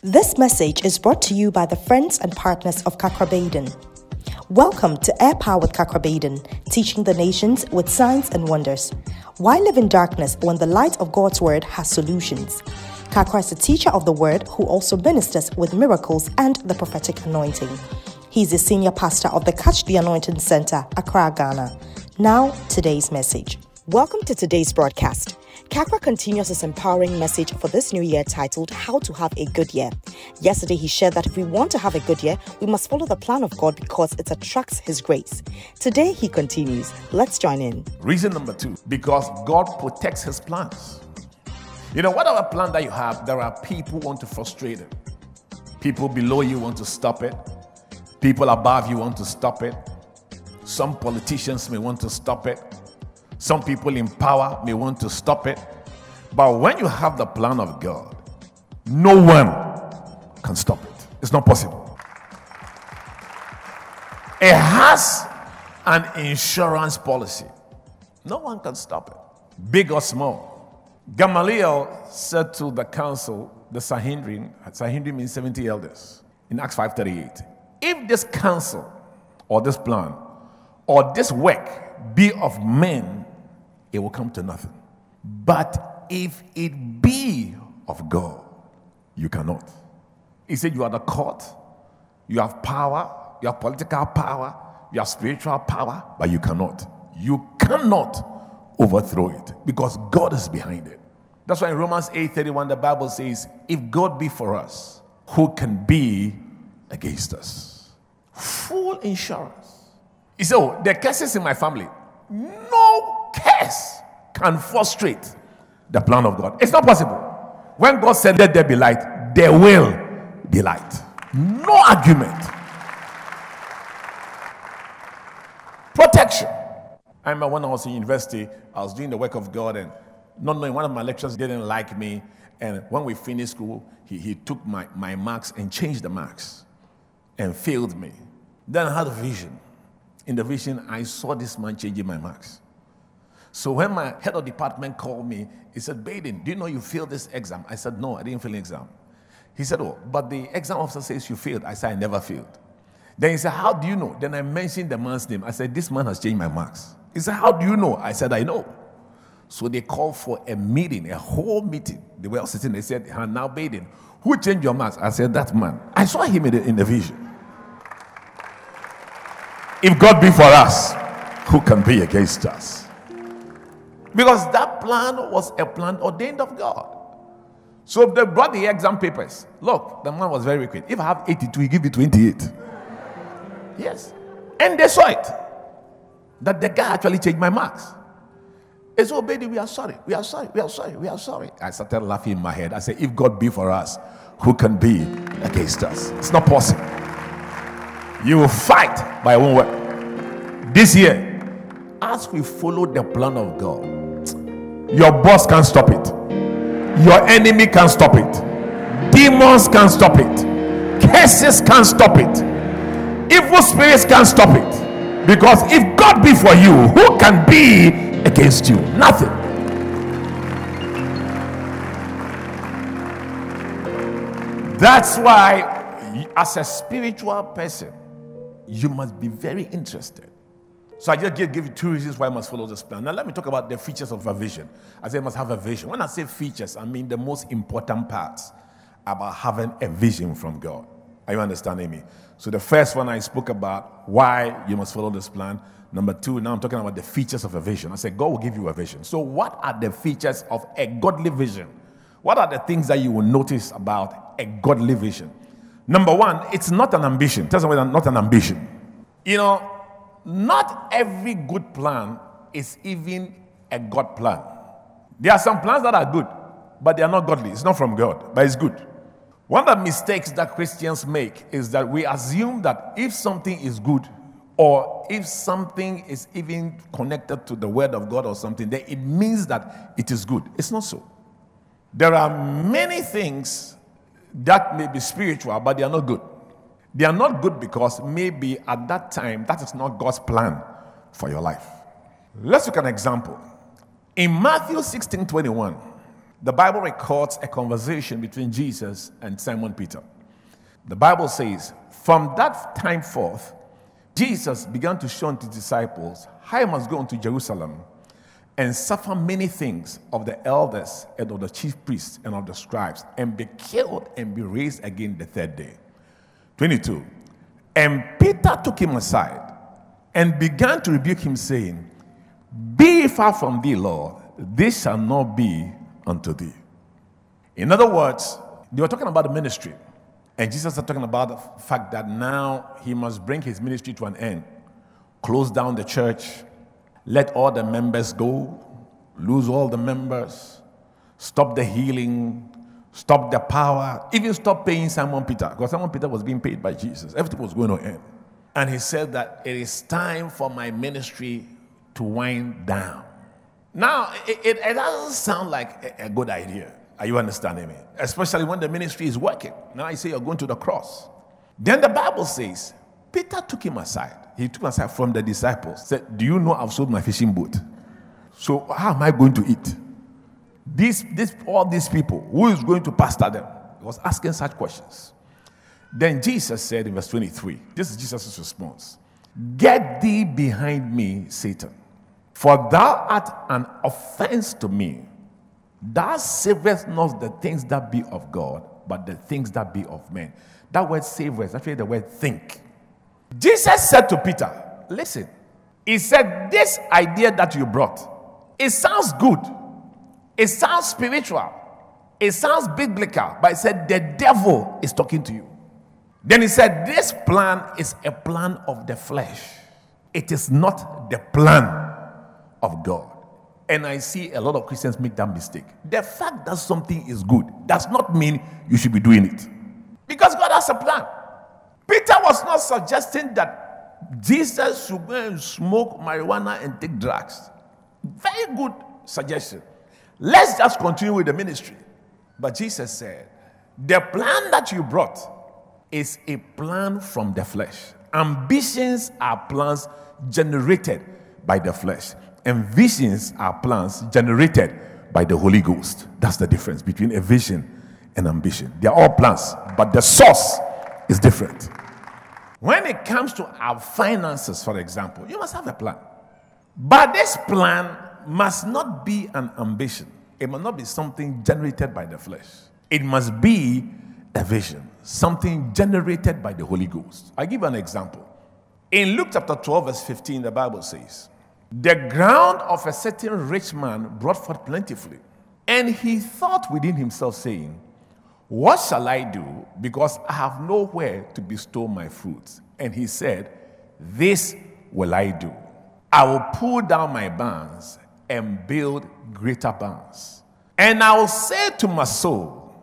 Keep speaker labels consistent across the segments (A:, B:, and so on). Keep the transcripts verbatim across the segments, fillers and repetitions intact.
A: This message is brought to you by the friends and partners of Kakrabaden. Welcome to Air Power with Kakrabaden, teaching the nations with signs and wonders. Why live in darkness when the light of God's word has solutions? Kakra is a teacher of the word who also ministers with miracles and the prophetic anointing. He is the senior pastor of the Catch the Anointing Center, Accra, Ghana. Now, today's message. Welcome to today's broadcast. Kakra continues his empowering message for this new year titled, How to Have a Good Year. Yesterday, he shared that if we want to have a good year, we must follow the plan of God because it attracts his grace. Today, he continues. Let's join in.
B: Reason number two, because God protects his plans. You know, whatever plan that you have, there are people who want to frustrate it. People below you want to stop it. People above you want to stop it. Some politicians may want to stop it. Some people in power may want to stop it. But when you have the plan of God, no one can stop it. It's not possible. It has an insurance policy. No one can stop it, big or small. Gamaliel said to the council, the Sanhedrin, Sanhedrin means seventy elders, in Acts five thirty-eight, if this counsel or this plan or this work be of men, it will come to nothing. But if it be of God, you cannot. He said you are the court, you have power, you have political power, you have spiritual power, but you cannot. You cannot overthrow it because God is behind it. That's why in Romans eight thirty-one, the Bible says, if God be for us, who can be against us? Full insurance. He said, oh, there are curses in my family. No curse can frustrate the plan of God. It's not possible. When God said, let there be light, there will be light. No argument. Protection. I remember when I was in university, I was doing the work of God, and not knowing, one of my lecturers didn't like me. And when we finished school, he, he took my, my marks and changed the marks and failed me. Then I had a vision. In the vision, I saw this man changing my marks. So when my head of department called me, he said, Baden, do you know you failed this exam? I said, no, I didn't fail the exam. He said, oh, but the exam officer says you failed. I said, I never failed. Then he said, how do you know? Then I mentioned the man's name. I said, this man has changed my marks. He said, how do you know? I said, I know. So they called for a meeting, a whole meeting. They were all sitting. They said, now Baden, who changed your marks? I said, that man. I saw him in the, in the vision. If God be for us, who can be against us? Because that plan was a plan ordained of God. So they brought the exam papers. Look, the man was very wicked. If I have eighty-two, he give me twenty-eight. Yes. And they saw it. That the guy actually changed my marks. They said, oh, baby, we are sorry. We are sorry. We are sorry. We are sorry. I started laughing in my head. I said, if God be for us, who can be against us? It's not possible. You will fight by one word. This year, as we follow the plan of God, your boss can't stop it. Your enemy can't stop it. Demons can't stop it. Curses can't stop it. Evil spirits can't stop it. Because if God be for you, who can be against you? Nothing. That's why, as a spiritual person, you must be very interested. So I just give, give you two reasons why I must follow this plan. Now let me talk about the features of a vision. I say I must have a vision. When I say features, I mean the most important parts about having a vision from God. Are you understanding me? So the first one I spoke about why you must follow this plan. Number two, now I'm talking about the features of a vision. I said God will give you a vision. So what are the features of a godly vision? What are the things that you will notice about a godly vision? Number one, it's not an ambition. Tell somebody, not an ambition. You know, not every good plan is even a God plan. There are some plans that are good, but they are not godly. It's not from God, but it's good. One of the mistakes that Christians make is that we assume that if something is good, or if something is even connected to the word of God or something, then it means that it is good. It's not so. There are many things that may be spiritual, but they are not good. They are not good because maybe at that time, that is not God's plan for your life. Let's look at an example. In Matthew sixteen twenty-one, the Bible records a conversation between Jesus and Simon Peter. The Bible says, from that time forth, Jesus began to show unto his disciples how he must go into Jerusalem and suffer many things of the elders and of the chief priests and of the scribes, and be killed and be raised again the third day. twenty-two. And Peter took him aside and began to rebuke him, saying, be far from thee, Lord, this shall not be unto thee. In other words, they were talking about the ministry. And Jesus was talking about the fact that now he must bring his ministry to an end. Close down the church, let all the members go, lose all the members, stop the healing, stop the power, even stop paying Simon Peter, because Simon Peter was being paid by Jesus. Everything was going to end. And he said that it is time for my ministry to wind down. Now, it, it, it doesn't sound like a, a good idea. Are you understanding me? Especially when the ministry is working. Now I say you're going to the cross. Then the Bible says, Peter took him aside. He took him aside from the disciples. Said, do you know I've sold my fishing boat? So how am I going to eat? These, this, all these people, who is going to pastor them? He was asking such questions. Then Jesus said in verse twenty-three, this is Jesus' response. Get thee behind me, Satan, for thou art an offense to me. Thou savest not the things that be of God, but the things that be of men. That word save is actually the word think. Jesus said to Peter, listen, he said, this idea that you brought, it sounds good. It sounds spiritual. It sounds biblical. But he said, the devil is talking to you. Then he said, this plan is a plan of the flesh. It is not the plan of God. And I see a lot of Christians make that mistake. The fact that something is good does not mean you should be doing it. Because God has a plan. Peter was not suggesting that Jesus should go and smoke marijuana and take drugs. Very good suggestion. Let's just continue with the ministry. But Jesus said, the plan that you brought is a plan from the flesh. Ambitions are plans generated by the flesh. And visions are plans generated by the Holy Ghost. That's the difference between a vision and ambition. They are all plans, but the source is different. When it comes to our finances, for example, you must have a plan. But this plan must not be an ambition. It must not be something generated by the flesh. It must be a vision, something generated by the Holy Ghost. I give an example. In Luke chapter twelve, verse fifteen, the Bible says, the ground of a certain rich man brought forth plentifully. And he thought within himself, saying, what shall I do? Because I have nowhere to bestow my fruits. And he said, this will I do. I will pull down my barns and build greater barns. And I will say to my soul,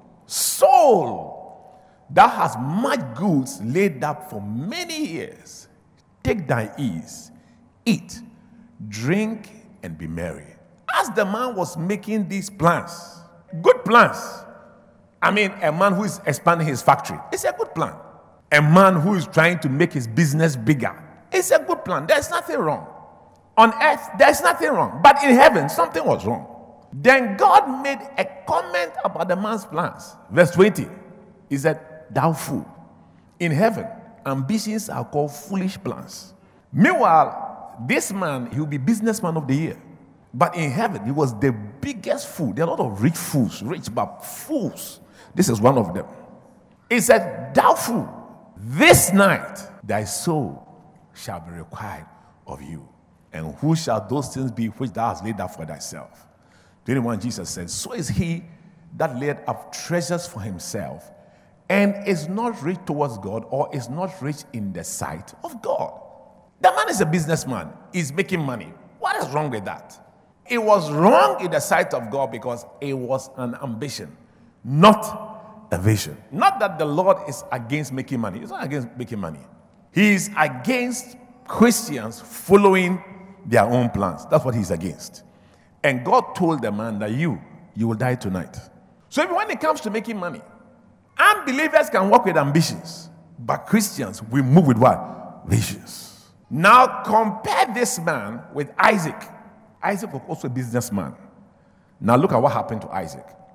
B: soul, thou hast much goods laid up for many years. Take thy ease, eat, drink, and be merry. As the man was making these plans, good plans. I mean, a man who is expanding his factory, it's a good plan. A man who is trying to make his business bigger, it's a good plan. There's nothing wrong. On earth, there's nothing wrong. But in heaven, something was wrong. Then God made a comment about the man's plans. Verse twenty, he said, thou fool. In heaven, ambitions are called foolish plans. Meanwhile, this man, he will be businessman of the year. But in heaven, he was the biggest fool. There are a lot of rich fools, rich but fools. This is one of them. He said, thou fool, this night thy soul shall be required of you. And who shall those things be which thou hast laid up for thyself? twenty-one, Jesus said, so is he that laid up treasures for himself and is not rich towards God, or is not rich in the sight of God. The man is a businessman. He's making money. What is wrong with that? It was wrong in the sight of God because it was an ambition, not a vision. Not that the Lord is against making money. He's not against making money. He is against Christians following their own plans. That's what he's against. And God told the man that you, you will die tonight. So when it comes to making money, unbelievers can work with ambitions, but Christians will move with what? Visions. Now compare this man with Isaac. Isaac was also a businessman. Now look at what happened to Isaac.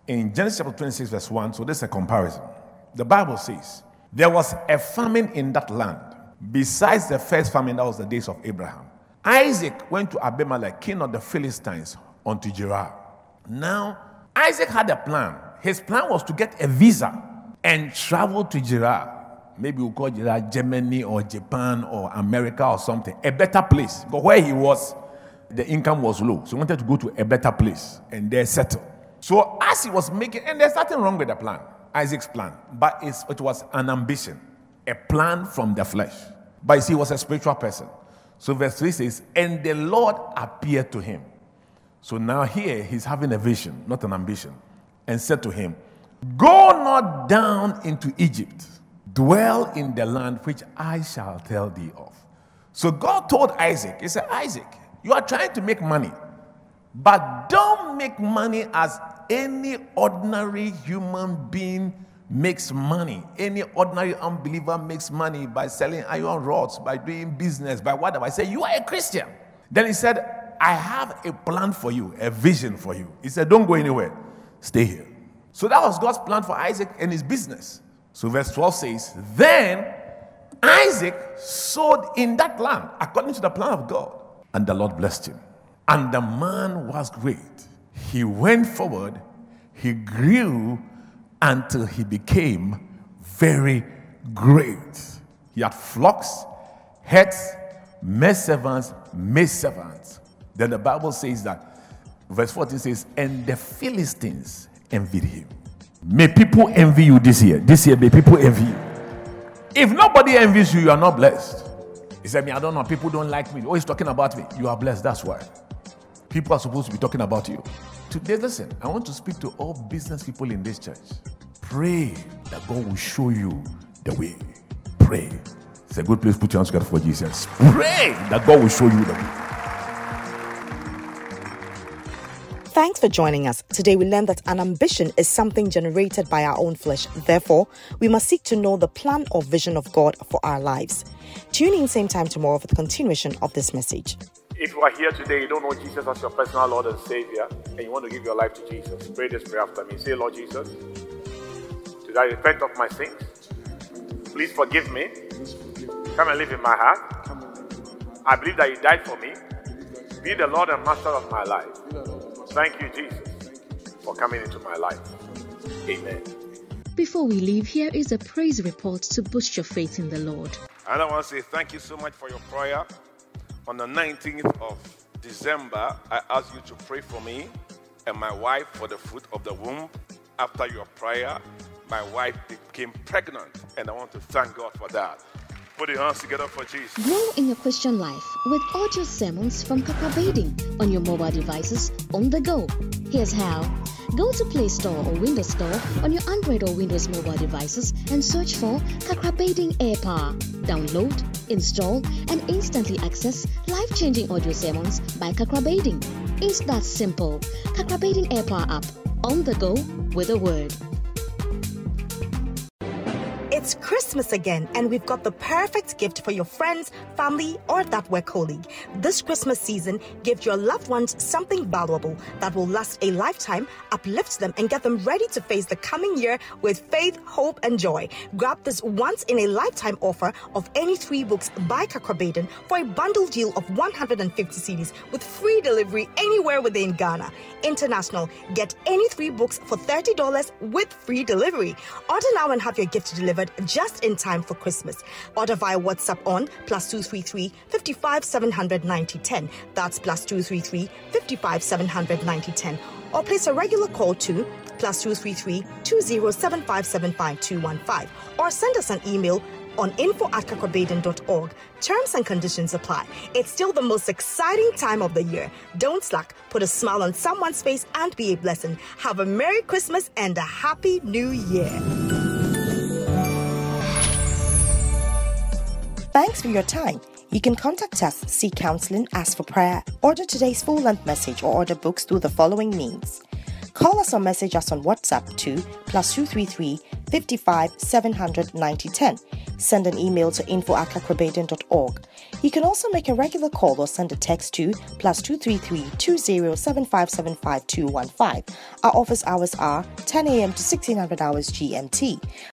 B: In Genesis chapter twenty-six, verse one, so this is a comparison. The Bible says, there was a famine in that land. Besides the first famine, that was the days of Abraham. Isaac went to Abimelech, king of the Philistines, unto Gerar. Now, Isaac had a plan. His plan was to get a visa and travel to Gerar. Maybe we'll call Gerar Germany or Japan or America or something. A better place. But where he was, the income was low. So he wanted to go to a better place and there settle. So as he was making, and there's nothing wrong with the plan, Isaac's plan, but it's, it was an ambition, a plan from the flesh. But you see, he was a spiritual person. So verse three says, and the Lord appeared to him. So now here he's having a vision, not an ambition, and said to him, go not down into Egypt, dwell in the land which I shall tell thee of. So God told Isaac, he said, Isaac, you are trying to make money, but don't make money as any ordinary human being makes money. Any ordinary unbeliever makes money by selling iron rods, by doing business, by whatever. I say, you are a Christian. Then he said, I have a plan for you, a vision for you. He said, don't go anywhere. Stay here. So that was God's plan for Isaac and his business. So verse twelve says, then Isaac sowed in that land according to the plan of God, and the Lord blessed him. And the man was great. He went forward, he grew until he became very great. He had flocks, herds, maidservants, maidservants. Then the Bible says that, verse fourteen says, and the Philistines envied him. May people envy you this year. This year, may people envy you. If nobody envies you, you are not blessed. He said, me, I don't know, people don't like me. Oh, he's talking about me. You are blessed, that's why. People are supposed to be talking about you. Today, listen, I want to speak to all business people in this church. Pray that God will show you the way. Pray. It's a good place to put your hands together for Jesus. Pray that God will show you the way.
A: Thanks for joining us. Today we learned that an ambition is something generated by our own flesh. Therefore, we must seek to know the plan or vision of God for our lives. Tune in same time tomorrow for the continuation of this message.
B: If you are here today, you don't know Jesus as your personal Lord and Savior, and you want to give your life to Jesus, pray this prayer after me. Say, Lord Jesus, today I repent of my sins. Please forgive me. Come and live in my heart. I believe that you died for me. Be the Lord and Master of my life. Thank you, Jesus, for coming into my life. Amen.
C: Before we leave, here is a praise report to boost your faith in the Lord.
B: And I want to say thank you so much for your prayer. On the nineteenth of December, I asked you to pray for me and my wife for the fruit of the womb. After your prayer, my wife became pregnant, and I want to thank God for that. Put your hands together for Jesus.
C: Grow in your Christian life with audio sermons from Kakrabading on your mobile devices on the go. Here's how. Go to Play Store or Windows Store on your Android or Windows mobile devices and search for Kakrabading Air Power. Download, install, and instantly access life-changing audio sermons by Kakrabading. It's that simple. Kakrabading Air Power app. On the go with a word.
A: It's Christmas again, and we've got the perfect gift for your friends, family, or that work colleague. This Christmas season, give your loved ones something valuable that will last a lifetime, uplift them, and get them ready to face the coming year with faith, hope, and joy. Grab this once-in-a-lifetime offer of any three books by Kakrabading for a bundle deal of one hundred fifty C Ds with free delivery anywhere within Ghana. International, get any three books for thirty dollars with free delivery. Order now and have your gift delivered just in time for Christmas. Order via WhatsApp on plus two three three, five five, seven hundred, ninety ten. That's plus two three three, five five, seven hundred, ninety ten. Or place a regular call to plus two three three, two zero seven five seven five two one five. Or send us an email on info at kakrabading dot org. Terms and conditions apply. It's still the most exciting time of the year. Don't slack. Put a smile on someone's face and be a blessing. Have a Merry Christmas and a Happy New Year. Thanks for your time. You can contact us, seek counseling, ask for prayer, order today's full-length message, or order books through the following means. Call us or message us on WhatsApp to plus two three three, five five, seven hundred, ninety ten. Send an email to info at kakrabading dot org. You can also make a regular call or send a text to plus two three three, two zero seven five seven five two one five. Our office hours are ten a.m. to sixteen hundred hours G M T.